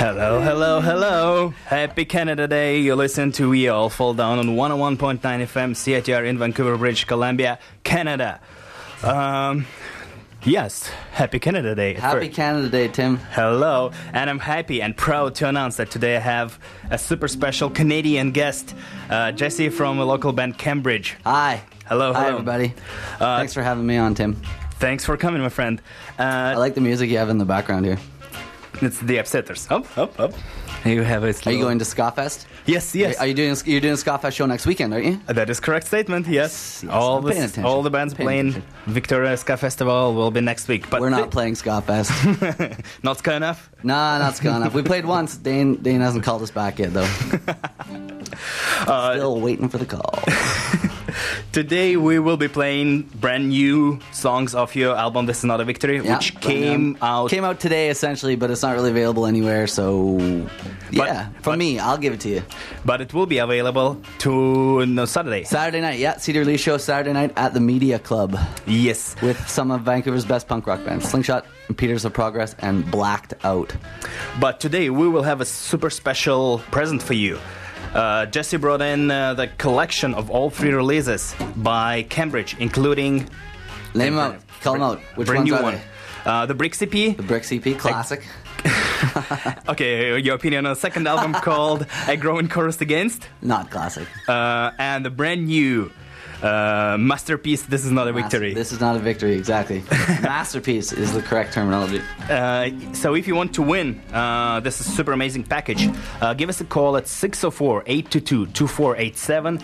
Hello, hello, hello. Happy Canada Day. You listen to We All Fall Down on 101.9 FM CITR in Vancouver, British Columbia, Canada. Yes, Happy Canada Day. Happy Canada Day, Tim. Hello, and I'm happy and proud to announce that today I have a super special Canadian guest, Jesse from a local band Cambridge. Hi. Hello, Hi, hello. everybody. Thanks for having me on, Tim. Thanks for coming, my friend. I like the music you have in the background here. It's the Upsetters. Up. You have a. Are you going to Ska-Fest? Yes. Are you doing? You're doing a Ska-Fest show next weekend, aren't you? That is correct statement. Yes. All I'm paying attention. the bands playing Victoria Ska Festival will be next week. But We're not playing Ska-Fest. not Ska enough. Nah, not Ska enough. We played once. Dane hasn't called us back yet, though. Still waiting for the call. Today we will be playing brand new songs of your album This Is Not a Victory, which came out today essentially, but it's not really available anywhere. So from me, I'll give it to you. But it will be available Saturday. Saturday night, yeah, Cedar Release Show Saturday night at the Media Club. Yes, with some of Vancouver's best punk rock bands, Slingshot, Impeders of Progress, and Blacked Out. But today we will have a super special present for you. Jesse brought in the collection of all 3 releases by Cambridge, including... Name them out. Call them out. Which brand ones new are one. they? The Bricks EP. The Bricks EP, classic. Okay, your opinion on the second album called A Growing Chorus Against? Not classic. And the brand new masterpiece, This Is Not a Victory. This is not a victory, exactly. Masterpiece is the correct terminology. So if you want to win this is super amazing package, give us a call at 604-822-2487,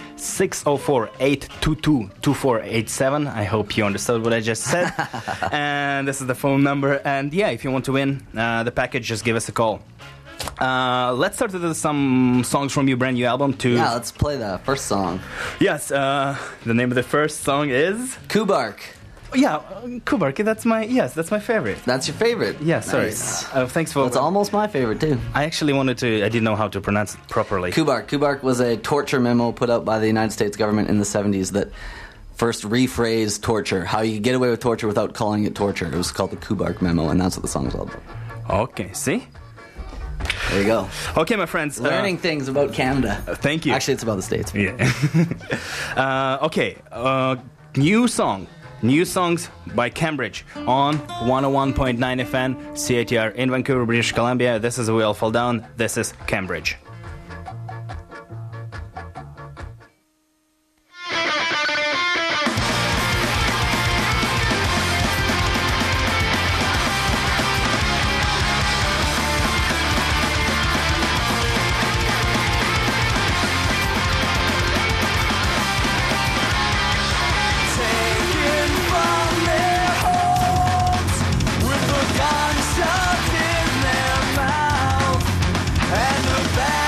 604-822-2487. I hope you understood what I just said. And this is the phone number. And yeah, if you want to win the package, just give us a call. Let's start with some songs from your brand new album. Yeah, let's play the first song. Yes, the name of the first song is Kubark. Yeah, Kubark. That's my favorite. That's your favorite? Yeah, sorry. Nice. Thanks for. That's almost my favorite too. I actually I didn't know how to pronounce it properly. Kubark was a torture memo put out by the United States government in the 70s that first rephrased torture, how you get away with torture without calling it torture. It was called the Kubark Memo, and that's what the song is all about. Okay, see? There you go. Okay, my friends. Learning things about Canada. Thank you. Actually, it's about the States. Yeah. Okay. New songs by Cambridge on 101.9 FM CITR in Vancouver, British Columbia. This is We All Fall Down. This is Cambridge. Gunshots in their mouth, and the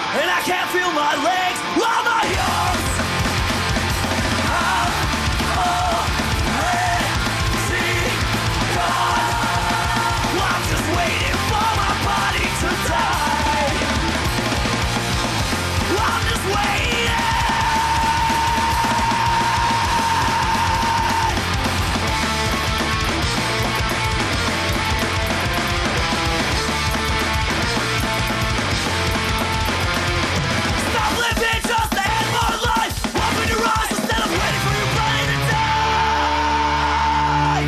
and I can't feel my legs or my arms. I'm already gone. I'm just waiting for my body to die. I'm just waiting. Stop living just to end my life. Open your eyes instead of waiting for your body to die.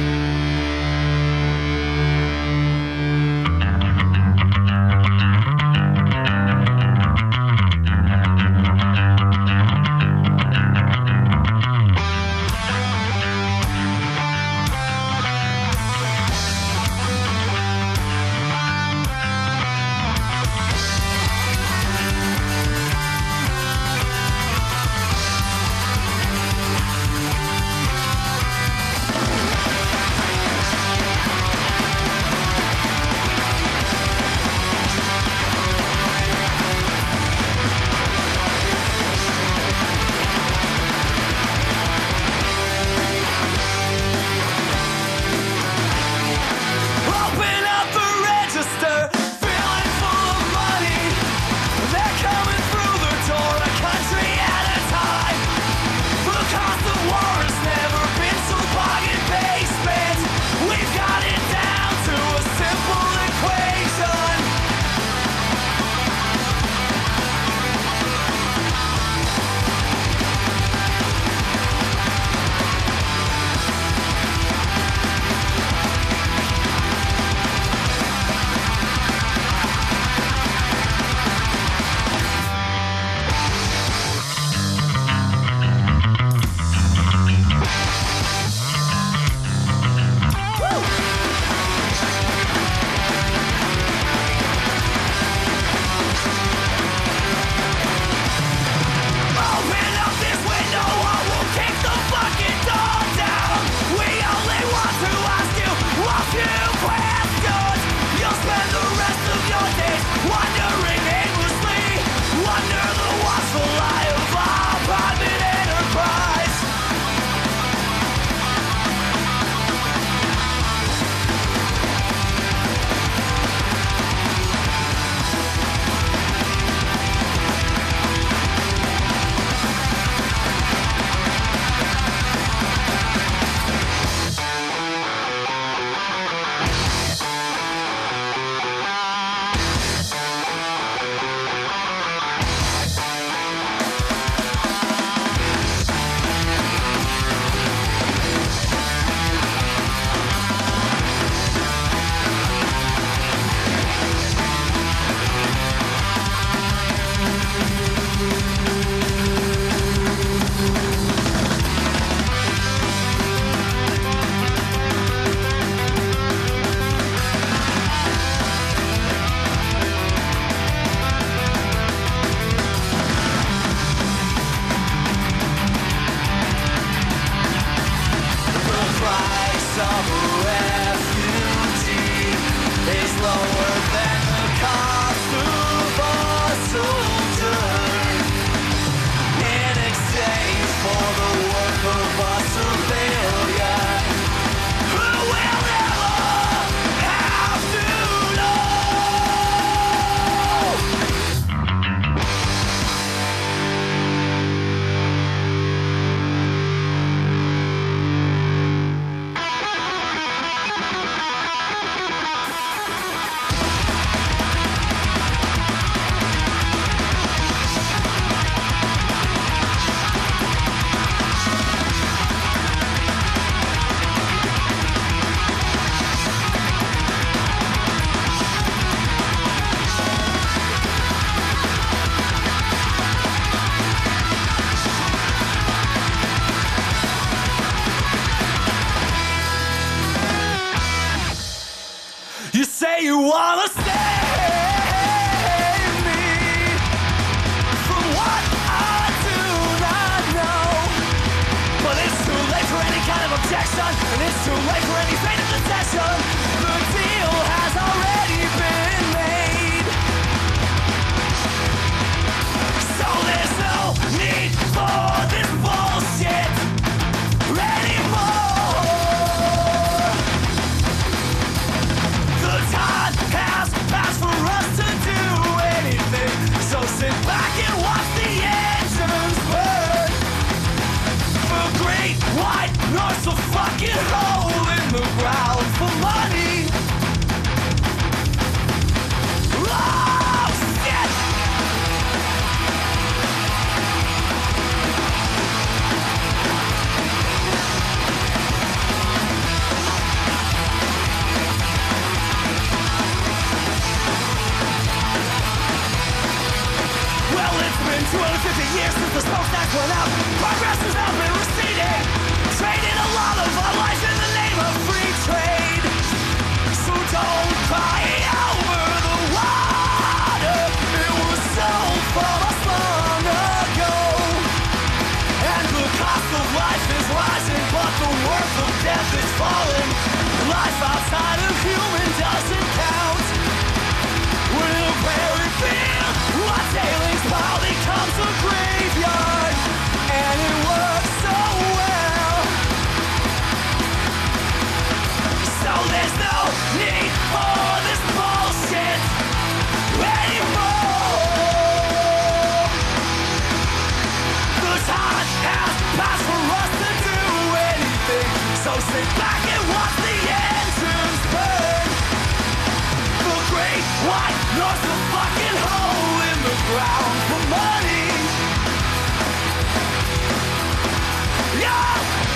Open up the register, filling full of money. They're coming through the door, a country at a time. The cost of war has never been so bargain basement. We've got it down to a simple equation. Open up this window or we'll kick the fucking door down. We only want to ask you a few questions. You'll spend the rest of your days wandering aimlessly under the watchful eye of our private enterprise. The price of a refugee is lower than the cost of a soldier. In exchange for the work of a civilian who will never have to know. You say you wanna save me from what I do not know, but it's too late for any kind of objection, and it's too late for any fate of detection. The deal has already been made. been 250 years since the smokestack went out. Progress has now been receding. Trading a lot of our life in the name of free trade. So don't cry over the water. It was so from us long ago. And the cost of life is rising, but the worth of death is falling. Life outside of human doesn't count. When a prairie field, a tailings pile becomes a graveyard. And it works so well. So there's no need for this bullshit anymore. The time has passed for us to do anything. So sit back and watch the engines burn. The great white north's a fucking hole in the ground for money. Yeah!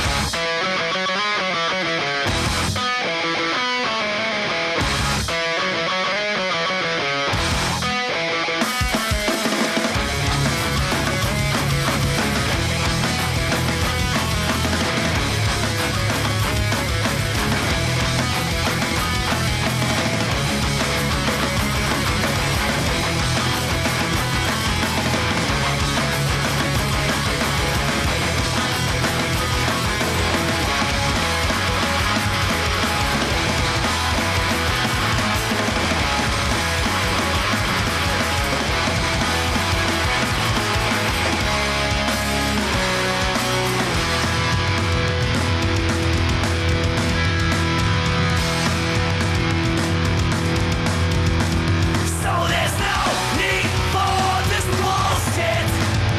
So there's no need for this bullshit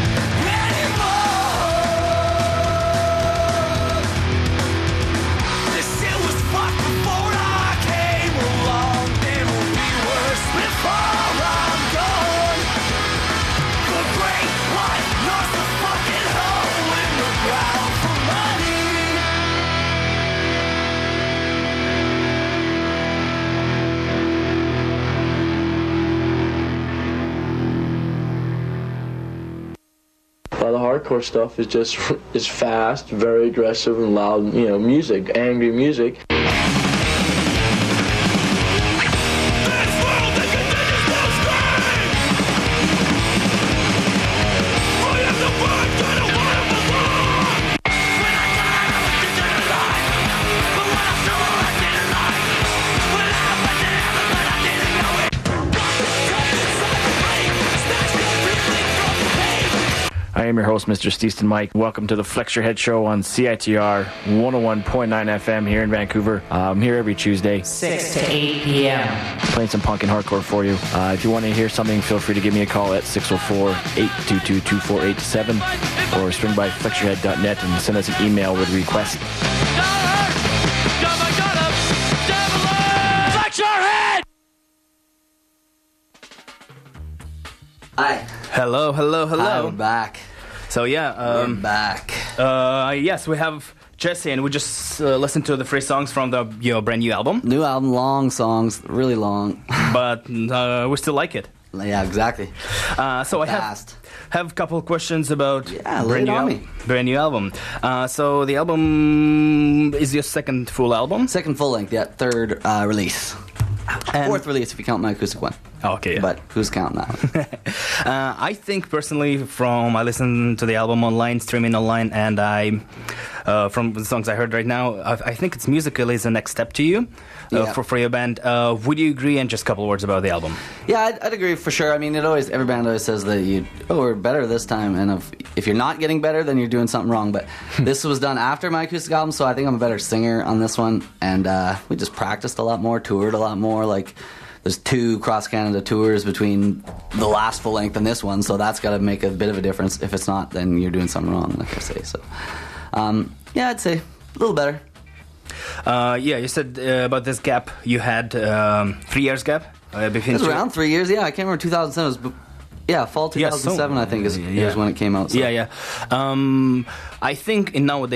anymore. This shit was fucked before I came along. It'll be worse before I'm gone. The great white north's a fucking hole in the ground for money. The hardcore stuff is just is fast, very aggressive and loud, music, angry music. I am your host, Mr. Steeston Mike. Welcome to the Flex Your Head Show on CITR 101.9 FM here in Vancouver. I'm here every Tuesday, 6 to 8 p.m. playing some punk and hardcore for you. If you want to hear something, feel free to give me a call at 604-822-2487 or swing by flexyourhead.net and send us an email with a request. Flex your head! Hi. Hello. Hi, we're back. So yeah, We're back. yes, we have Jesse, and we just listened to the 3 songs from the brand new album, New album, long songs, really long. but we still like it. Yeah, exactly. So I Fast. have a couple of questions about Yeah, lay it on me. brand new album. So the album is your second full album. Second full length, yeah, third release. And- Fourth release if you count my acoustic one. Okay, yeah. But who's counting that one? I think personally, I listened to the album online, streaming online, and from the songs I heard right now, I think it's musically is the next step to you Yeah. for your band. Would you agree? And just a couple of words about the album. Yeah, I'd agree for sure. I mean, every band always says that we're better this time, and if you're not getting better, then you're doing something wrong. But this was done after my acoustic album, so I think I'm a better singer on this one. And we just practiced a lot more, toured a lot more. Like, there's 2 cross-Canada tours between the last full length and this one, so that's got to make a bit of a difference. If it's not, then you're doing something wrong, like I say. So, yeah, I'd say a little better. Yeah, you said about this gap you had 3 years gap between. It was around 3 years, yeah. I can't remember 2007. It was, fall 2007, I think, is when it came out. So. Yeah. I think in nowadays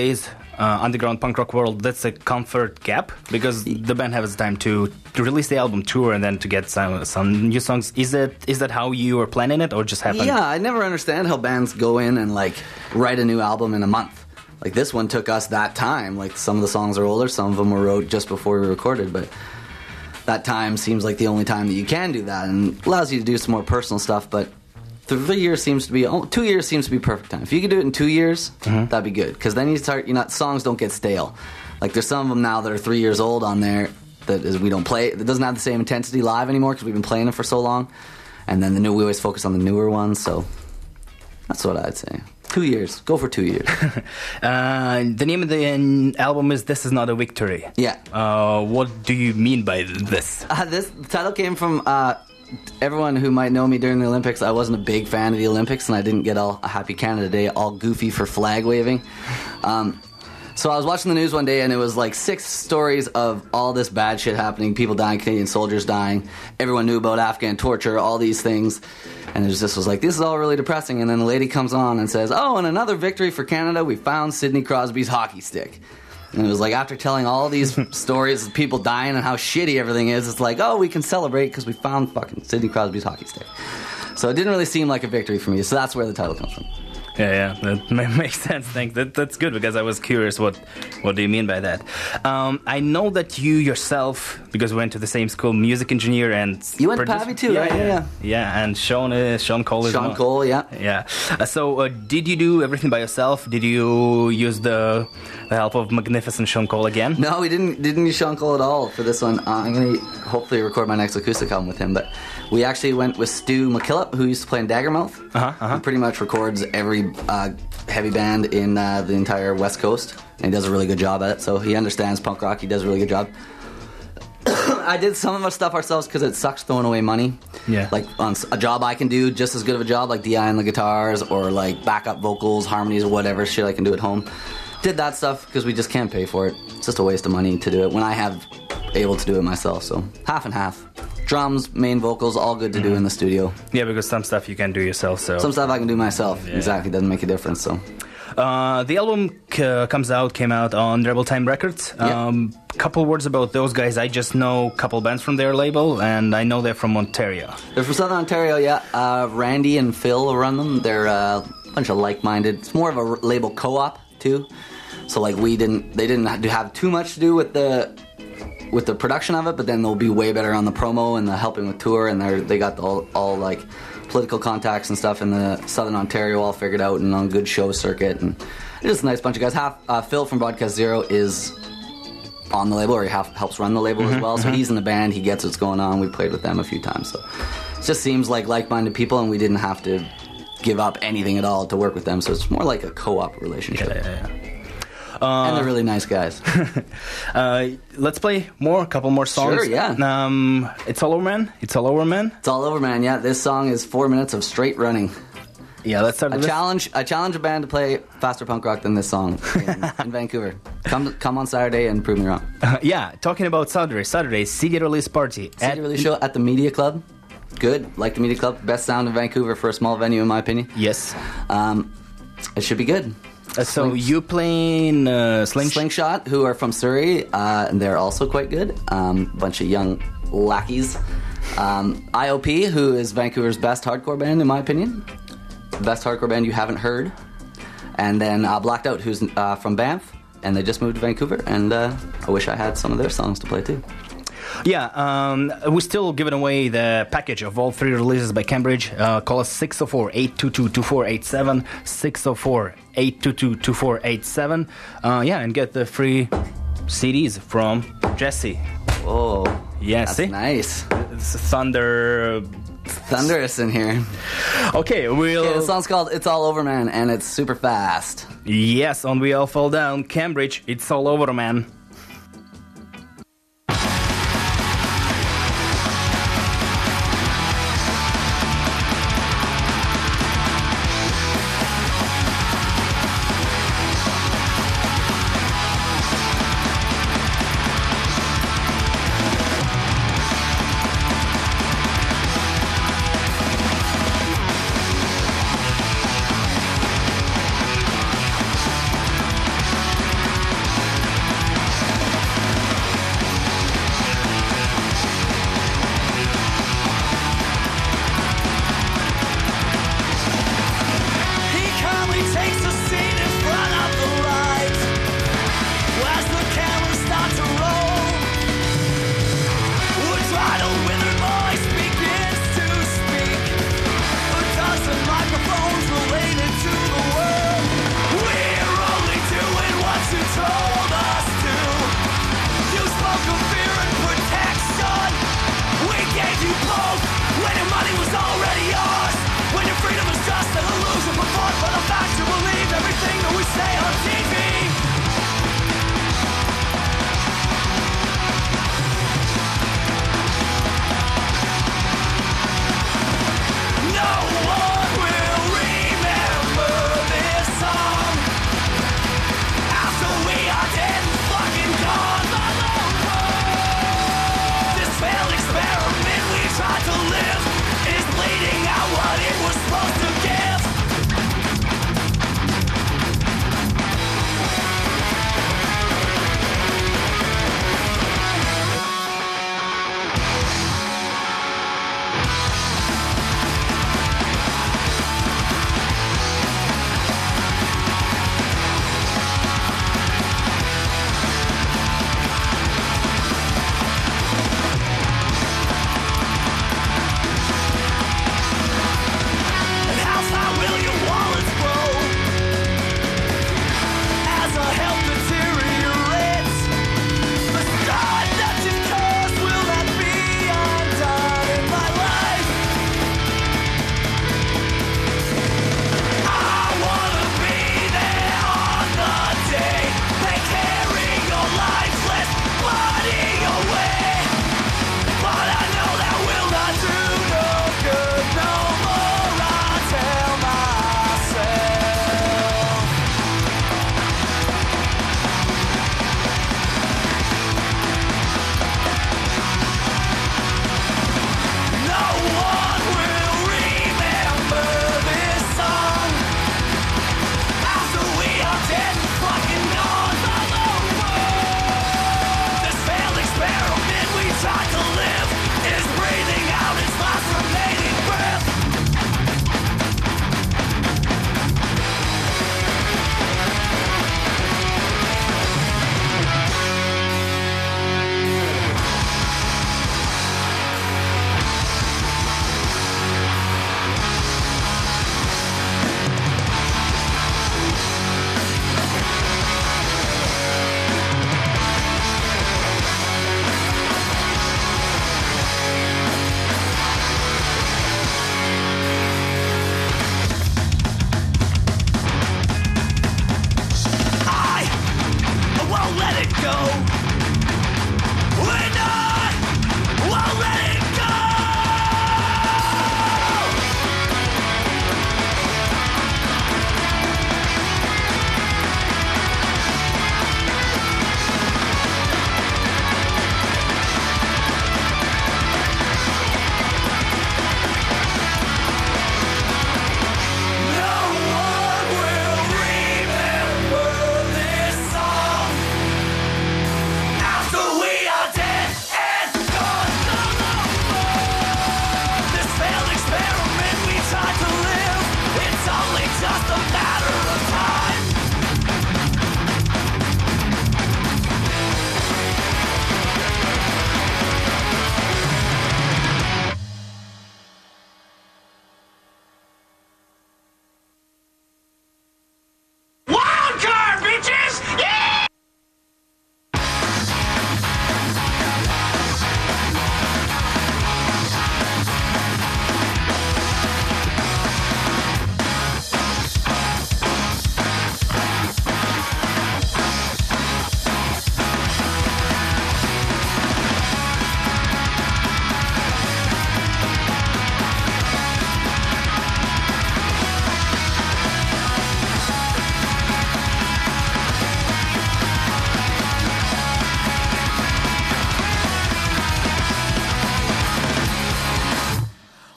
underground punk rock world, that's a comfort gap because the band has time to release the album, tour, and then to get some new songs. Is that how you were planning it, or just happened? Yeah, I never understand how bands go in and like write a new album in a month. Like this one took us that time. Like some of the songs are older, some of them were wrote just before we recorded, but that time seems like the only time that you can do that, and allows you to do some more personal stuff. But 2 years seems to be perfect time. If you could do it in 2 years, that'd be good. Because then songs don't get stale. Like there's some of them now that are 3 years old on there we don't play. It doesn't have the same intensity live anymore because we've been playing it for so long. And then we always focus on the newer ones. So that's what I'd say. 2 years. Go for 2 years. The name of the album is "This Is Not a Victory." Yeah. What do you mean by this? This title came from everyone who might know me during the Olympics. I wasn't a big fan of the Olympics, and I didn't get all a Happy Canada Day all goofy for flag waving. So I was watching the news one day, and it was like 6 stories of all this bad shit happening, people dying, Canadian soldiers dying. Everyone knew about Afghan torture, all these things. And this was like, this is all really depressing. And then the lady comes on and says, oh, and another victory for Canada, we found Sidney Crosby's hockey stick. And it was like, after telling all these stories of people dying and how shitty everything is, it's like, oh, we can celebrate because we found fucking Sidney Crosby's hockey stick. So it didn't really seem like a victory for me. So that's where the title comes from. Yeah, that makes sense. Thanks. That's good because I was curious. What do you mean by that? I know that you yourself, because we went to the same school, music engineer, and you went to Pavi too, right? Yeah. And Sean Cole is Sean Cole, yeah. Yeah. So did you do everything by yourself? Did you use the help of magnificent Sean Cole again? No, we didn't use Sean Cole at all for this one. I'm gonna hopefully record my next acoustic album with him, but we actually went with Stu McKillop, who used to play in Daggermouth. He pretty much records every heavy band in the entire West Coast, and he does a really good job at it. So he understands punk rock. He does a really good job. I did some of our stuff ourselves because it sucks throwing away money. Yeah. Like on a job I can do just as good of a job, like DI on the guitars or like backup vocals, harmonies, or whatever shit I can do at home. Did that stuff because we just can't pay for it. It's just a waste of money to do it when I have able to do it myself. So half and half. Drums, main vocals, all good to do in the studio. Yeah, because some stuff you can do yourself. So some stuff I can do myself. Yeah. Exactly, doesn't make a difference. So the album came out on Rebel Time Records. Couple words about those guys. I just know a couple bands from their label, and I know they're from Ontario. They're from Southern Ontario, yeah. Randy and Phil run them. They're a bunch of like-minded. It's more of a label co-op too. So like they didn't have too much to do with the production of it, but then they'll be way better on the promo and the helping with tour, and they got all like political contacts and stuff in the Southern Ontario all figured out and on good show circuit, and it's just a nice bunch of guys. Phil from Broadcast Zero is on the label, or he helps run the label as well, so he's in the band, he gets what's going on. We played with them a few times, so it just seems like like-minded people, and we didn't have to give up anything at all to work with them, so it's more like a co-op relationship. Yeah. And they're really nice guys. Let's play a couple more songs. Sure, yeah. It's All Over Man. It's All Over Man, yeah. This song is 4 minutes of straight running. Yeah, let's start with I challenge a band to play faster punk rock than this song in Vancouver. Come on Saturday and prove me wrong. Talking about Saturday, CD release party. CD release show at the Media Club. Good, like the Media Club. Best sound in Vancouver for a small venue, in my opinion. Yes. It should be good. So you playing Slingshot, who are from Surrey, and they're also quite good. Bunch of young lackeys. IOP, who is Vancouver's best hardcore band, in my opinion. Best hardcore band you haven't heard. And then Blacked Out, who's from Banff, and they just moved to Vancouver, and I wish I had some of their songs to play too. Yeah, we're still giving away the package of all 3 releases by Cambridge. Call us 604-822-2487, 604-822-2487. And get the free CDs from Jesse. Oh, yeah, that's see? Nice. It's thunderous in here. Okay, the song's called It's All Over Man, and it's super fast. Yes, on We All Fall Down, Cambridge, It's All Over Man.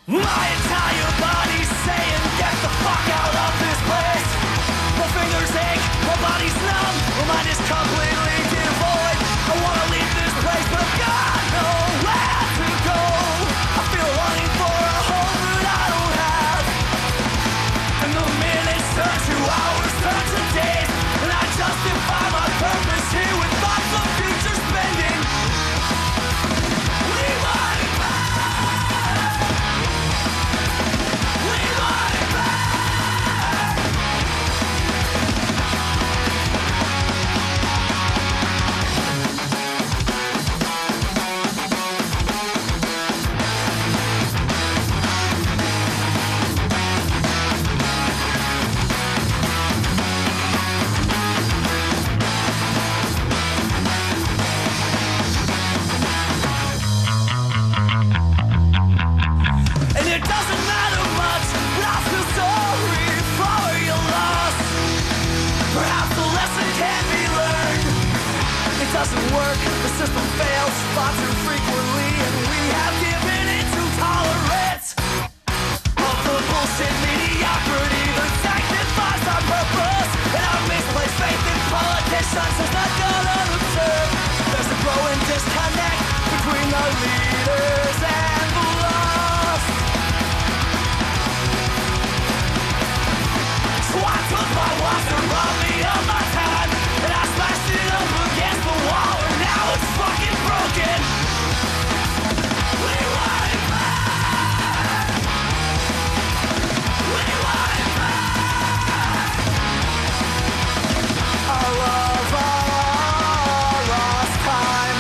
My entire body's saying, get the fuck out of this place. My fingers ache, my body's numb, my mind is completely devoid. I wanna leave this place, but I've got nowhere to go. I feel longing for a home that I don't have. And the minutes turn to hours, turn to days, and I justify my purpose here with thoughts of future spending. We want it back. We want it back. And it doesn't matter much, but I feel sorry for your loss. Perhaps the lesson can be learned. It doesn't work, the system fails far too frequently, and we have given in to tolerance of the bullshit mediocrity that sanctifies our purpose. And our misplaced faith in politicians is not gonna return. There's a growing disconnect between the leaders and the lost. So I took my watch and robbed me of my time, and I smashed it up against the wall, and now it's fucking broken. We want it back. We want it back. Our love, our lost time.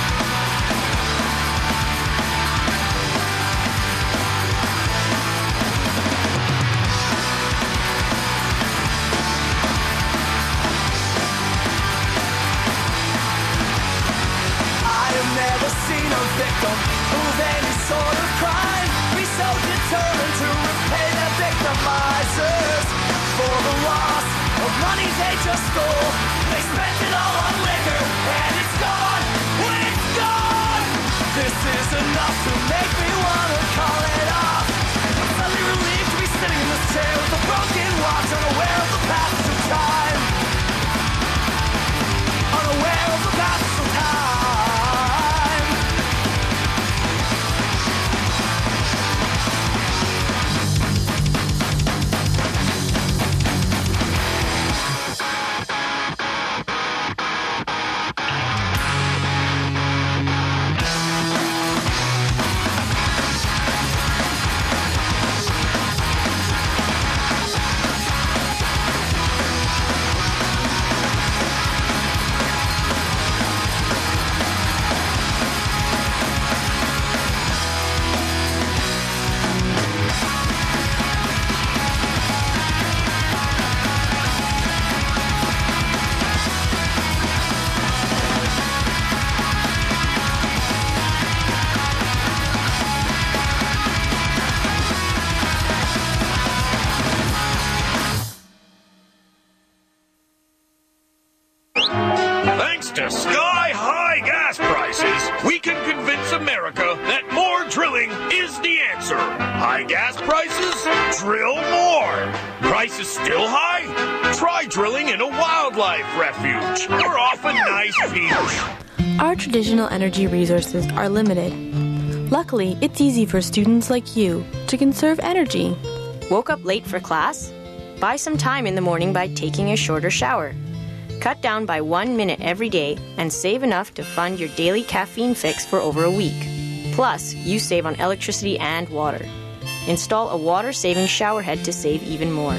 I have never seen a victim of any sort of crime be so determined to repay their victimizers for the loss of money they just stole. They spent it all on liquor, and it's gone. When it's gone, this is enough to make me wanna call it off. I'm suddenly relieved to be sitting in this chair with a broken watch, unaware of the passage of time. Unaware of the passage of time. Thanks to sky-high gas prices, we can convince America that more drilling is the answer. High gas prices? Drill more. Prices still high? Try drilling in a wildlife refuge or off a nice beach. Our traditional energy resources are limited. Luckily, it's easy for students like you to conserve energy. Woke up late for class? Buy some time in the morning by taking a shorter shower. Cut down by 1 minute every day and save enough to fund your daily caffeine fix for over a week. Plus, you save on electricity and water. Install a water-saving shower head to save even more.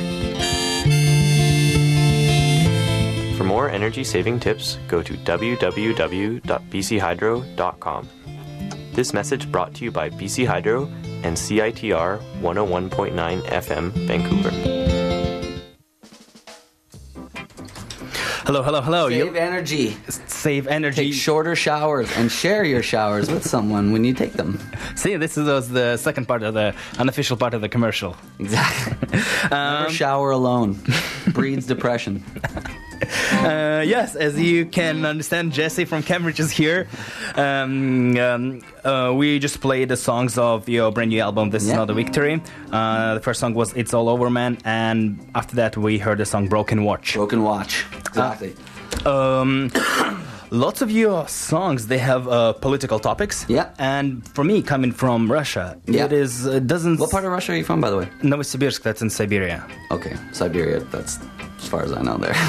For more energy-saving tips, go to www.bchydro.com. This message brought to you by BC Hydro and CITR 101.9 FM, Vancouver. Hello, hello, hello. Save energy. Save energy. Take shorter showers and share your showers with someone when you take them. See, this was the second part of the unofficial part of the commercial. Exactly. Never shower alone. Breeds depression. Yes, as you can understand, Jesse from Cambridge is here. We just played the songs of your brand new album, This Is Not a Victory. The first song was It's All Over, Man, and after that we heard the song Broken Watch. Broken Watch, exactly. Lots of your songs, they have political topics. Yeah. And for me, coming from Russia, Yeah. it doesn't... What part of Russia are you from, by the way? Novosibirsk, that's in Siberia. Okay, Siberia, that's as far as I know there.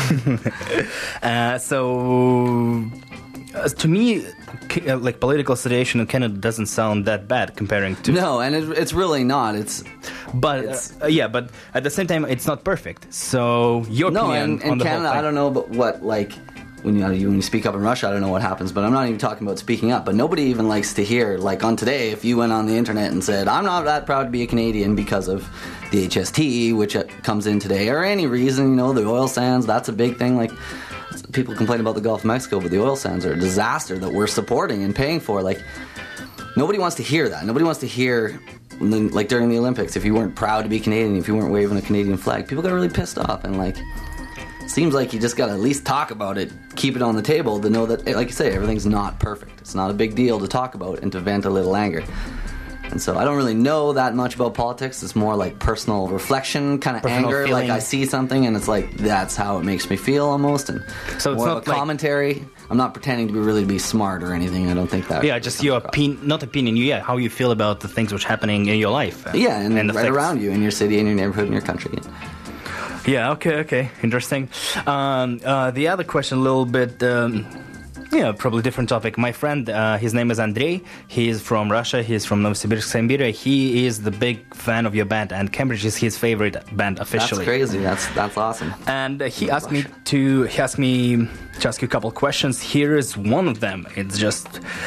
To me, like political situation in Canada doesn't sound that bad comparing to... No, and it's really not. But at the same time, it's not perfect. So your opinion in on the Canada, whole thing. I don't know, but what like when you speak up in Russia, I don't know what happens. But I'm not even talking about speaking up. But nobody even likes to hear, like on Today, if you went on the internet and said, "I'm not that proud to be a Canadian because of the HST," which comes in today, or any reason, the oil sands. That's a big thing. Like people complain about the Gulf of Mexico, but the oil sands are a disaster that we're supporting and paying for. Like nobody wants to hear that. Nobody wants to hear. Like during the Olympics, if you weren't proud to be Canadian, if you weren't waving a Canadian flag, people got really pissed off. And like, it seems like you just got to at least talk about it, keep it on the table to know that, like you say, everything's not perfect. It's not a big deal to talk about and to vent a little anger. And so I don't really know that much about politics. It's more like personal reflection, kind of anger. Feeling. Like I see something and it's like, that's how it makes me feel almost. And so it's more not of a commentary. I'm not pretending to be smart or anything. I don't think that. Yeah, just your opinion. Yeah, how you feel about the things which are happening in your life. Yeah, and the right things around you, in your city, in your neighborhood, in your country. Yeah, okay. Interesting. The other question, a little bit... probably different topic. My friend, his name is Andrei. He is from Russia. He is from Novosibirsk, Siberia. He is the big fan of your band, and Cambridge is his favorite band officially. That's crazy. That's awesome. And he asked me to ask you a couple of questions. Here is one of them. It's just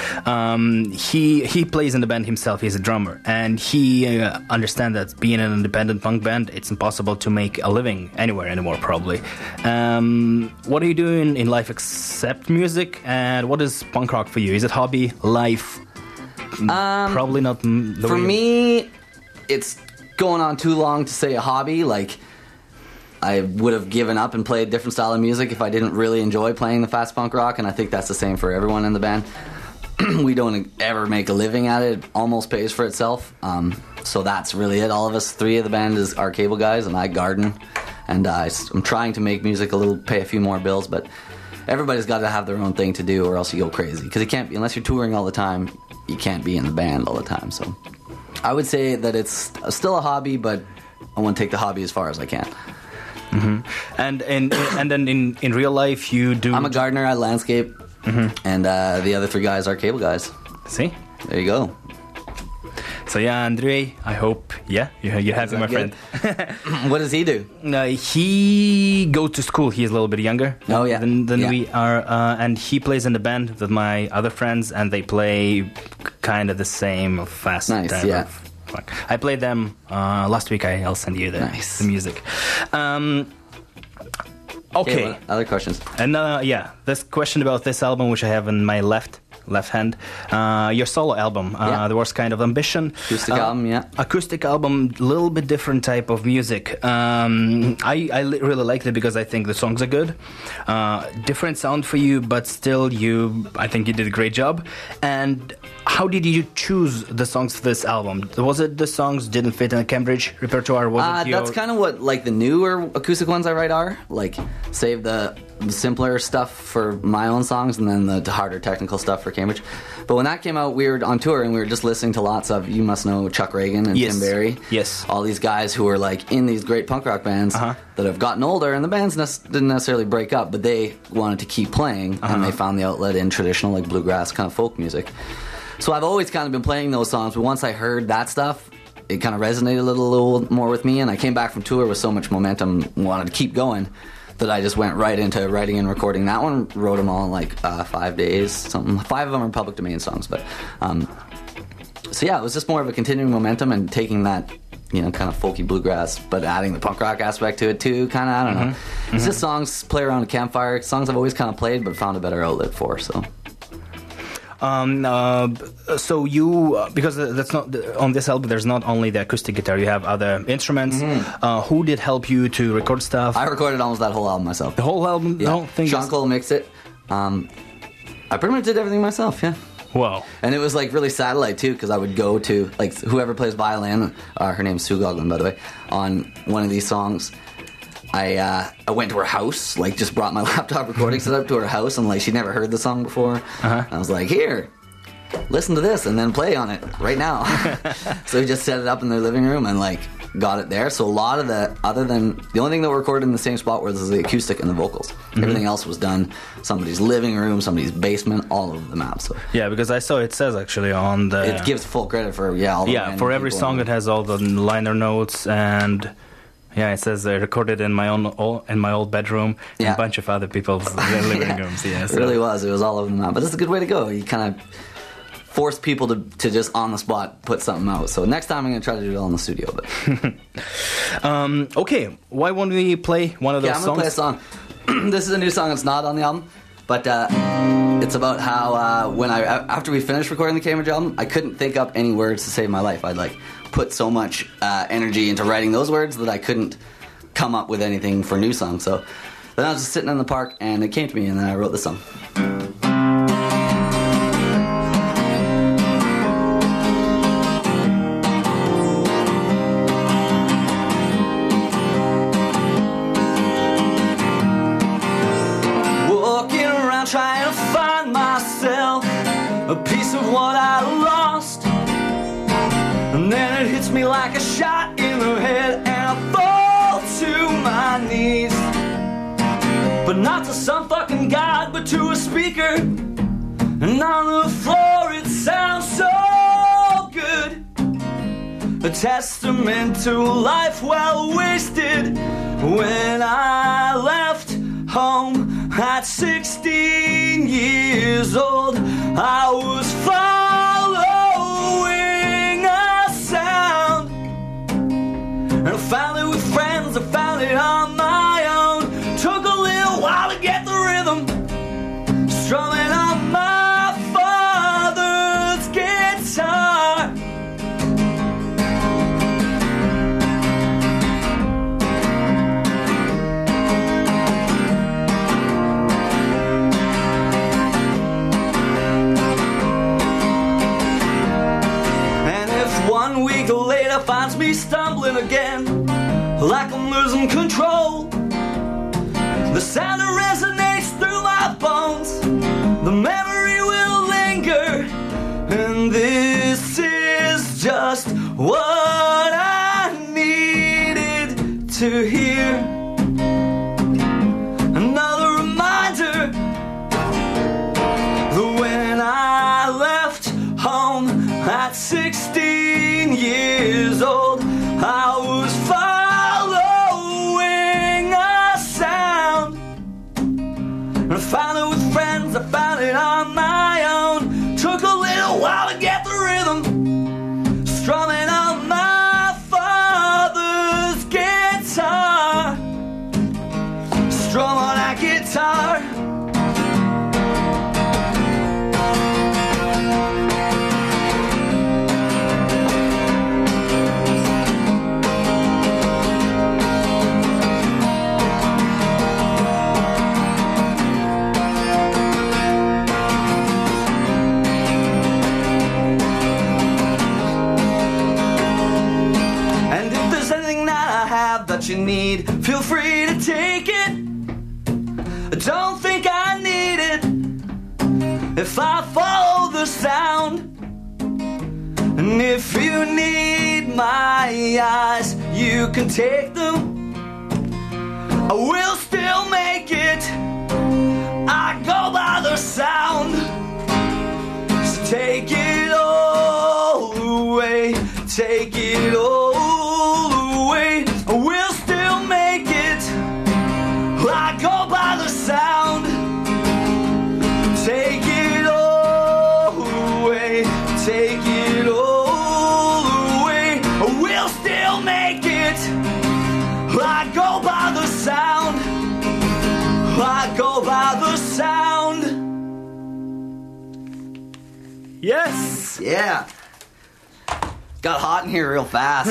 he plays in the band himself. He's a drummer, and he understands that being an independent punk band, it's impossible to make a living anywhere anymore. Probably. What are you doing in life except music? And what is punk rock for you? Is it hobby, life? Probably not. For me, it's going on too long to say a hobby. Like, I would have given up and played a different style of music if I didn't really enjoy playing the fast punk rock, and I think that's the same for everyone in the band. We don't ever make a living at it. It almost pays for itself. So that's really it. All of us, three of the band are cable guys, and I garden. And I'm trying to make music pay a few more bills, but everybody's got to have their own thing to do, or else you go crazy. Because you can't be, unless you're touring all the time, you can't be in the band all the time. So I would say that it's still a hobby, but I want to take the hobby as far as I can. Mm-hmm. And then in real life, you do... I'm a gardener, I landscape, and the other three guys are cable guys. See? There you go. So yeah, Andrei, I hope, you're happy, my friend. What does he do? He goes to school. He's a little bit younger than we are, and he plays in the band with my other friends, and they play kind of the same fast nice, type yeah. of funk. I played them last week. I'll send you the music. Okay. What other questions? And this question about this album, which I have in my left hand, your solo album, The Worst Kind of Ambition. Acoustic album, yeah. Acoustic album, little bit different type of music. I really liked it because I think the songs are good. Different sound for you, but still I think you did a great job. And how did you choose the songs for this album? Was it the songs didn't fit in the Cambridge repertoire? That's kind of what like the newer acoustic ones I write are. Like save the simpler stuff for my own songs and then the harder technical stuff for Cambridge. But when that came out, we were on tour and we were just listening to lots of, you must know Chuck Reagan and Tim Barry. Yes. All these guys who were like in these great punk rock bands that have gotten older, and the bands didn't necessarily break up, but they wanted to keep playing and they found the outlet in traditional like bluegrass kind of folk music. So I've always kind of been playing those songs, but once I heard that stuff, it kind of resonated a little more with me, and I came back from tour with so much momentum, wanted to keep going, that I just went right into writing and recording that one. Wrote them all in like 5 days, something. 5 of them are public domain songs, but so yeah, it was just more of a continuing momentum and taking that, kind of folky bluegrass, but adding the punk rock aspect to it too. Kind of, I don't know. It's just songs play around a campfire. Songs I've always kind of played, but found a better outlet for. So. So you, because that's not on this album, there's not only the acoustic guitar, you have other instruments. Who did help you to record stuff? I recorded almost that whole album myself. The whole album? Yeah. The whole thing? Sean Cole mixed it. I pretty much did everything myself, yeah. Wow. And it was like really satellite too, because I would go to like whoever plays violin, her name's Sue Goglin, by the way, on one of these songs. I went to her house, like just brought my laptop recording set up to her house, and like she'd never heard the song before. I was like, here, listen to this, and then play on it right now. So we just set it up in their living room and like got it there. So a lot of the only thing that were recorded in the same spot was the acoustic and the vocals. Everything else was done somebody's living room, somebody's basement, all over the map. So yeah, because I saw it says actually on the. It gives full credit for all the for every song it has all the liner notes and. Yeah, it says recorded in my old bedroom and a bunch of other people's living rooms. Yeah, so. It really was. It was all over the map. But it's a good way to go. You kind of force people to just on the spot put something out. So next time I'm going to try to do it all in the studio. But okay, why won't we play one of those songs? I'm going to play a song. This is a new song. It's not on the album. But it's about how after we finished recording the Cambridge album, I couldn't think up any words to save my life. I'd like put so much energy into writing those words that I couldn't come up with anything for a new song. So then I was just sitting in the park and it came to me and then I wrote this song. Walking around trying to find myself, a piece of what I lost. And then it hits me like a shot in the head and I fall to my knees. But not to some fucking god, but to a speaker. And on the floor it sounds so good. A testament to life well wasted. When I left home at 16 years old, I was following a sound. And I found it with friends, I found it on my own. Took a little while to get the rhythm, strumming on my father's guitar. And if 1 week later finds me stumbling again, like I'm losing control, the sound resonates through my bones. The memory will linger, and this is just what I needed to hear. Another reminder that when I left home at 16 years old, I was following a sound. And I found it with friends, I found it on my own. Took a little while to get the rhythm, strumming on my father's guitar. Strum on that guitar. That you need, feel free to take it. I don't think I need it if I follow the sound. And if you need my eyes, you can take them. I will still make it. I go by the sound. So take it all away, take it all away. I will still make it. I go by the sound. Take it all away, take it all away. I will still make it. I go by the sound. I go by the sound. Yeah. Got hot in here real fast.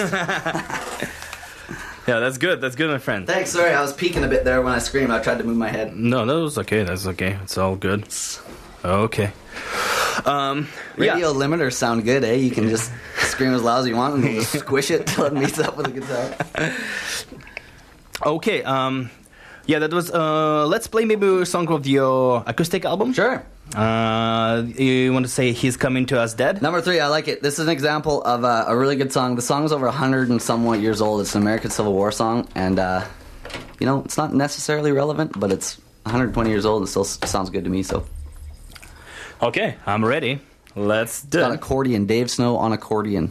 Yeah, that's good. That's good, my friend. Thanks. Sorry, I was peeking a bit there when I screamed. I tried to move my head. No, that was okay. That's okay. It's all good. Okay. Radio limiters sound good, eh? You can just scream as loud as you want and we'll just squish it till it meets up with the guitar. Okay. Yeah, that was. Let's play maybe a song of your acoustic album. Sure. You want to say "He's Coming to Us Dead"? Number 3, I like it. This is an example of a really good song. The song is over 100 and somewhat years old. It's an American Civil War song, and you know, it's not necessarily relevant, but it's 120 years old and still sounds good to me. So, okay, I'm ready. Let's do got it. accordion. Dave Snow on accordion.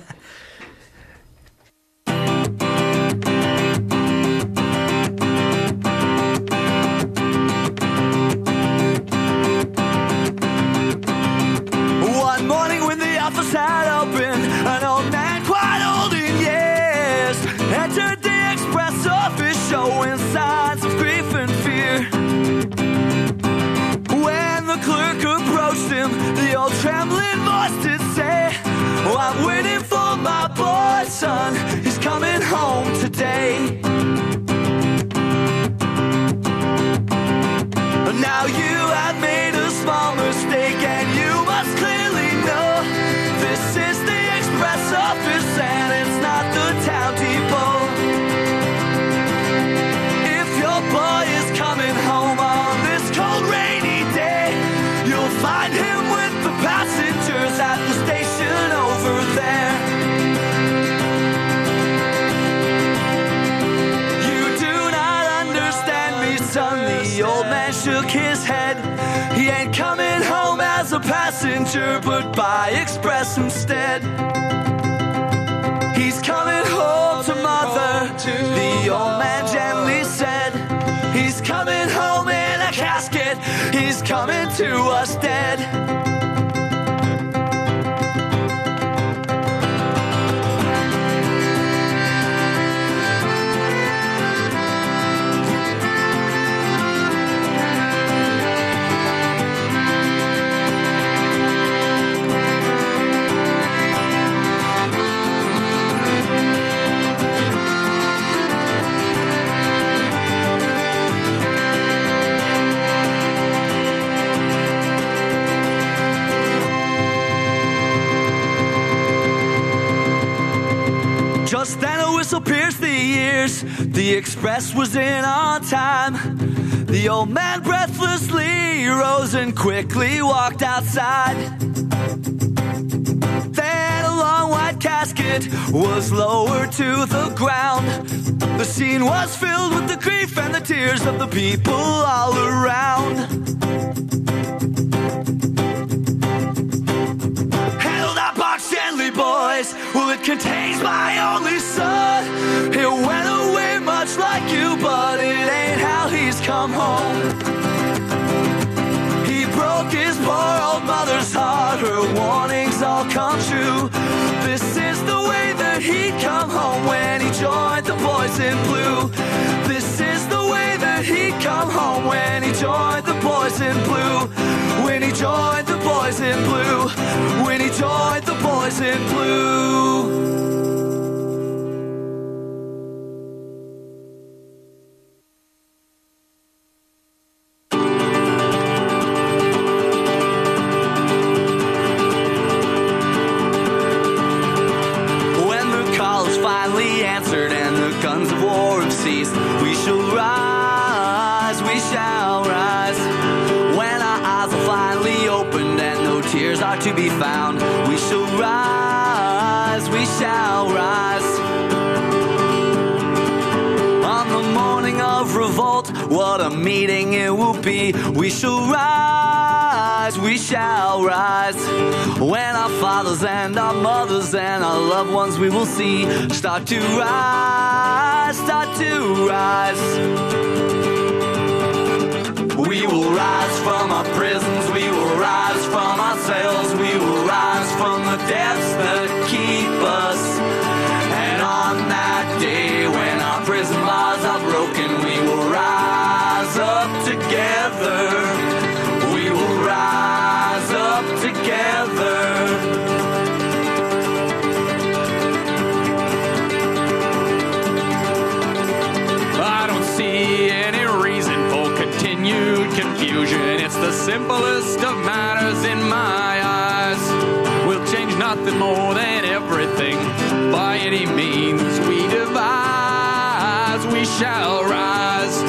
One morning when the office had opened, an old man quite old in years entered the express office showing signs of grief and fear. When the clerk approached him, the old trembling voice did say, "Oh, I'm waiting for my boy, son, he's coming home today." Now you have made a small mistake and you must clearly know this is the express office and it's not the town depot. If your boy is coming home on this cold rainy day, you'll find him with the passengers at the station over there. You do not understand me, son, the old man shook his head. He ain't coming home as a passenger, but by express instead. He's coming home to mother, the old man gently said. He's coming home in a casket, he's coming to us dead. Just then a whistle pierced the ears. The express was in on time. The old man breathlessly rose and quickly walked outside. Then a long white casket was lowered to the ground. The scene was filled with the grief and the tears of the people all around. Handle that box gently, boys. Well, it contains my only son. He went away much like you, but it ain't how he's come home. He broke his poor old mother's heart. Her warnings all come true. This is the way that he'd come home when he joined the boys in blue. This is the way that he'd come home when he joined the boys in blue. When he joined the boys in blue. When he joined the boys in blue. When the call is finally answered and the guns of war have ceased, we shall rise, we shall rise. When our eyes are finally opened and no tears are to be found, we shall rise, we shall rise. On the morning of revolt, what a meeting it will be. We shall rise, we shall rise. When our fathers and our mothers and our loved ones we will see start to rise, start to rise. We will rise from our prisons, we will rise from our cells, we will rise from the depths that keep us. And on that day when our prison bars are broken, we will rise up together. We will rise up together. simplest of matters in my eyes. We'll change nothing more than everything. By any means we devise, we shall rise.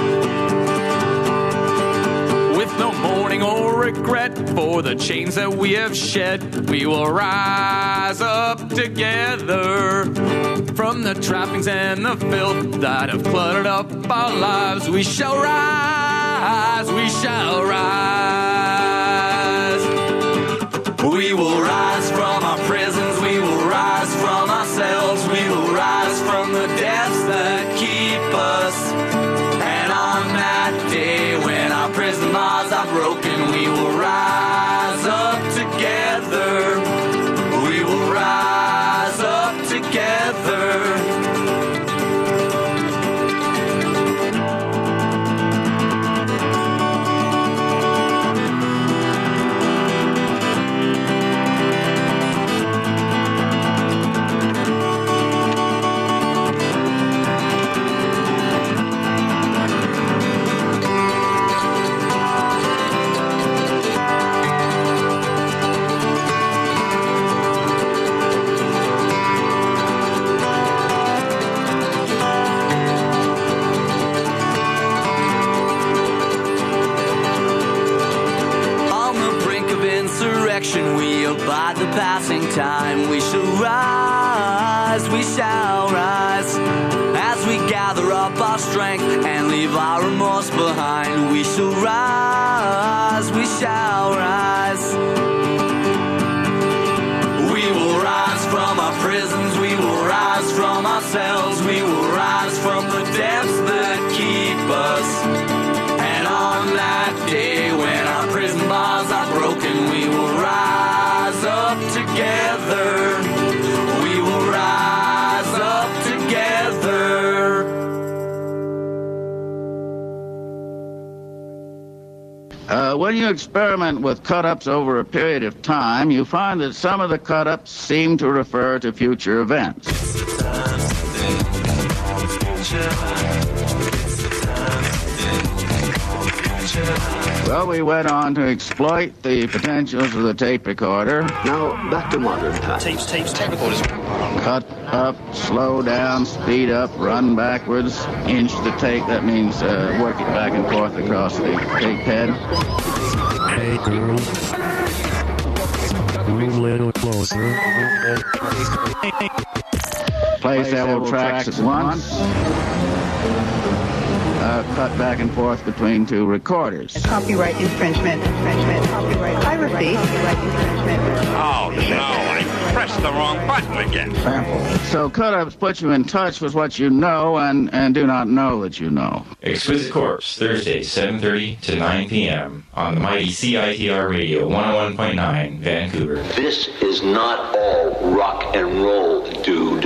With no mourning or regret for the chains that we have shed, we will rise up together. From the trappings and the filth that have cluttered up our lives, we shall rise, we shall rise. We will rise from our prisons, we will rise from ourselves, we will rise from the depths that keep us. And on that day when our prison bars are broken, we will rise up together. We will rise up together. We abide the passing time. We shall rise, we shall rise. As we gather up our strength and leave our remorse behind, we shall rise, we shall rise. We will rise from our prisons, we will rise from ourselves, we will rise from the depths that keep us. And on that day when our prison bars are broken, we will rise up together. We will rise up together. When you experiment with cut-ups over a period of time, you find that some of the cut-ups seem to refer to future events. Well, we went on to exploit the potentials of the tape recorder. Now, back to modern times. Tape recorders. Cut up, slow down, speed up, run backwards, inch the tape. That means work it back and forth across the tape head. Hey, girl. Move a little closer. Play several tracks at once. Cut back and forth between two recorders. Copyright infringement, copyright piracy, Oh, no, I pressed the wrong button again. So cut-ups put you in touch with what you know and do not know that you know. Exquisite Corpse, Thursday, 7:30 to 9 p.m. on the mighty CITR Radio 101.9, Vancouver. This is not all rock and roll, dude.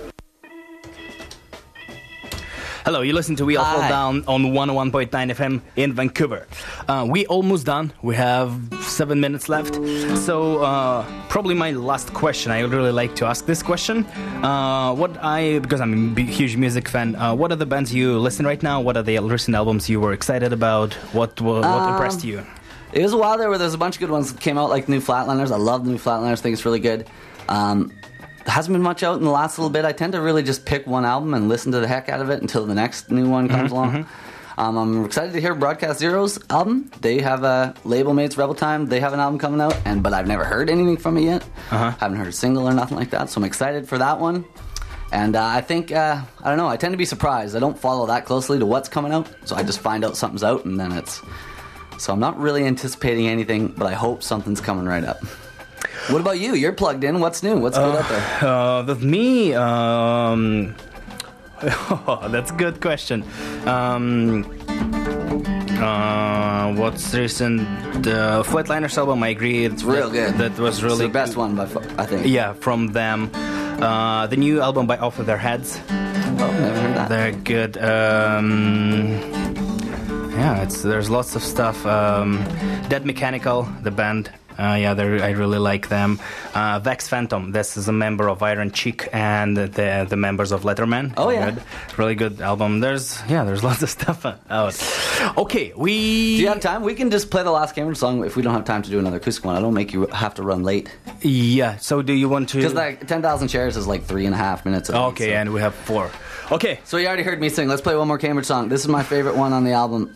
Hello, you listen to We All Fall Down on 101.9 FM in Vancouver. We almost done. We have 7 minutes left. So, probably my last question. I would really like to ask this question. Because I'm a huge music fan, what are the bands you listen right now? What are the recent albums you were excited about? What impressed you? It was a while there where there's a bunch of good ones that came out, like New Flatlanders. I love New Flatlanders. I think it's really good. There hasn't been much out in the last little bit. I tend to really just pick one album and listen to the heck out of it until the next new one comes along. I'm excited to hear Broadcast Zero's album. They have a label mates, Rebel Time. They have an album coming out, but I've never heard anything from it yet. Haven't heard a single or nothing like that, so I'm excited for that one. And I think, I don't know, I tend to be surprised. I don't follow that closely to what's coming out, so I just find out something's out, and then it's... So I'm not really anticipating anything, but I hope something's coming right up. What about you? You're plugged in. What's new? What's good out there? With me, that's a good question. What's recent? The Flatliners album, I agree. It's real good. That was really the best one, I think. Yeah, from them. The new album by Off of Their Heads. Oh, never heard that. They're good. Yeah, there's lots of stuff. Dead Mechanical, the band, Yeah, I really like them. Vex Phantom. This is a member of Iron Cheek and the members of Letterman. Oh yeah, really good album. There's lots of stuff out. Okay, Do you have time? We can just play the last Cambridge song if we don't have time to do another acoustic one. I don't make you have to run late. Yeah. So do you want to? Because like 10,000 Shares is like 3.5 minutes. Okay, so. And we have 4. Okay. So you already heard me sing. Let's play one more Cambridge song. This is my favorite one on the album.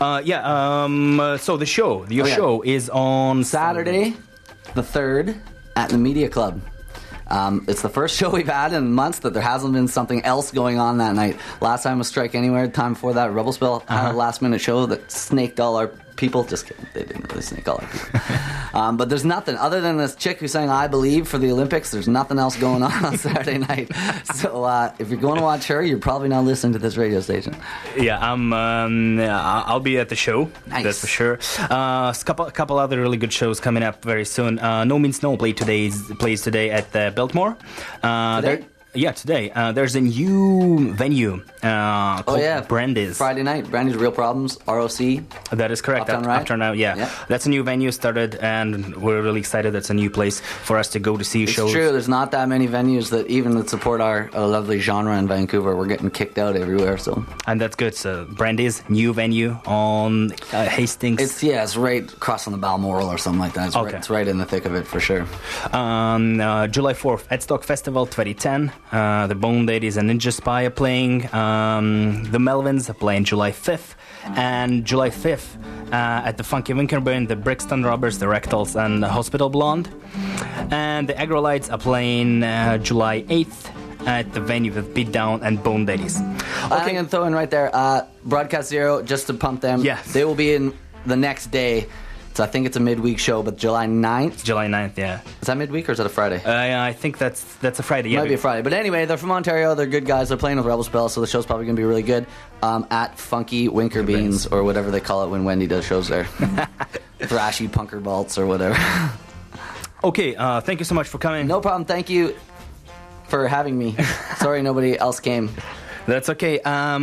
So the show, show is on Saturday, the 3rd, at the Media Club. It's the first show we've had in months that there hasn't been something else going on that night. Last time was Strike Anywhere. Time before that, Rebel Spell had a last-minute show that snaked all our people. Just kidding. They didn't really snake all our people. But there's nothing. Other than this chick who sang I Believe for the Olympics, there's nothing else going on Saturday night. So if you're going to watch her, you're probably not listening to this radio station. Yeah, I'll be at the show. Nice. That's for sure. A couple other really good shows coming up very soon. No Means No plays today at the Biltmore. Today? Today. There's a new venue called Brandy's. Friday night. Brandy's Real Problems, ROC. That is correct. Uptown Right? Yeah. That's a new venue started, and we're really excited. That's a new place for us to go to see shows. It's true. There's not that many venues that support our lovely genre in Vancouver. We're getting kicked out everywhere. And that's good. So Brandy's new venue on Hastings. It's right across from the Balmoral or something like that. It's right in the thick of it for sure. July 4th, Edstock Festival 2010. The Bone Ladies and Ninja Spy are playing. The Melvins are playing July 5th. And July 5th at the Funky Winkerburn, the Brixton Robbers, the Rectals, and the Hospital Blonde. And the Agrolites are playing July 8th at the venue with Beatdown and Bone Ladies. I'm going to throw in right there, Broadcast Zero, just to pump them. Yes. They will be in the next day. So I think it's a midweek show, but July 9th? July 9th, yeah. Is that midweek or is that a Friday? I think that's a Friday, yeah. Might be a Friday. But anyway, they're from Ontario. They're good guys. They're playing with Rebel Spell, so the show's probably going to be really good. At Funky Winker Beans, or whatever they call it when Wendy does shows there. Thrashy Punker Balts or whatever. Okay, thank you so much for coming. No problem. Thank you for having me. Sorry nobody else came. That's okay.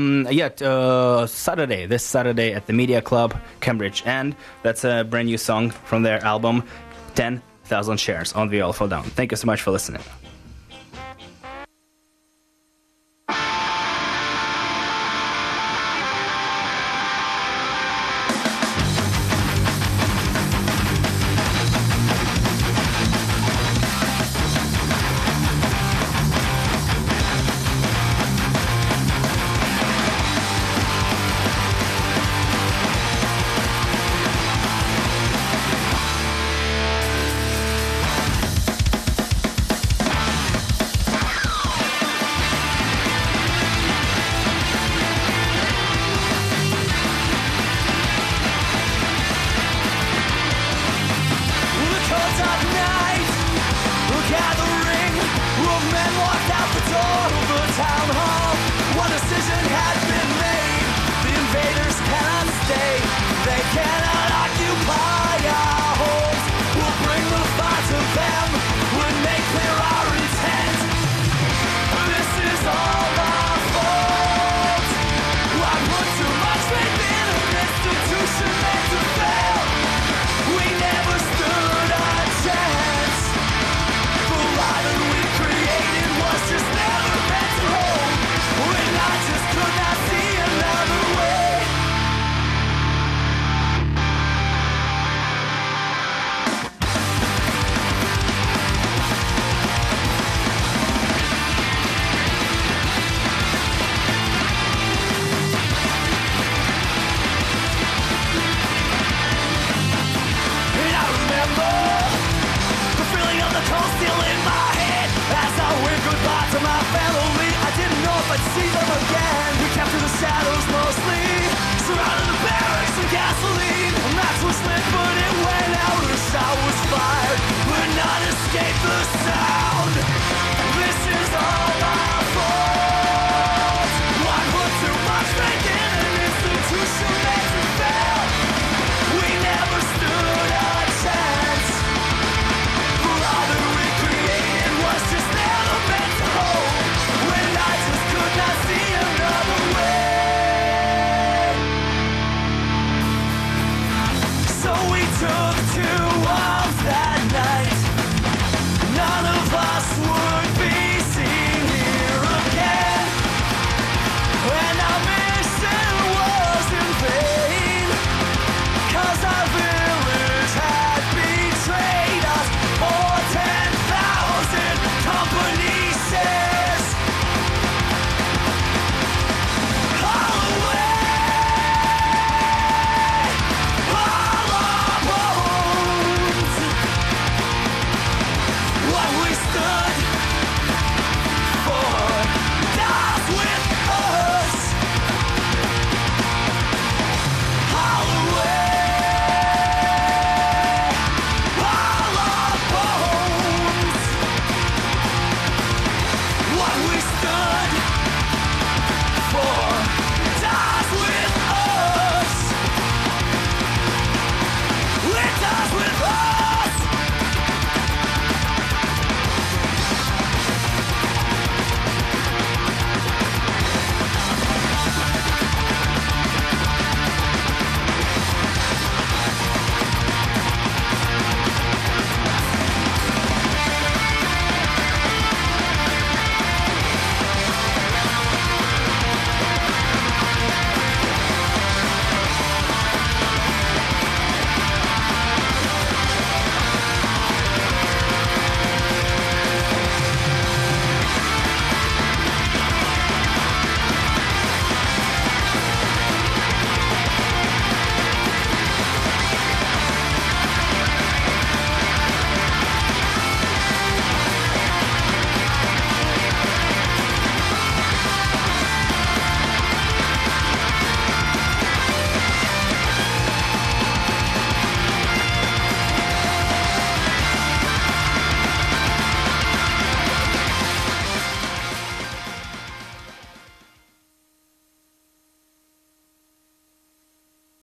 This Saturday at the Media Club, Cambridge. And that's a brand new song from their album, 10,000 Shares on We All Fall Down. Thank you so much for listening. See them again.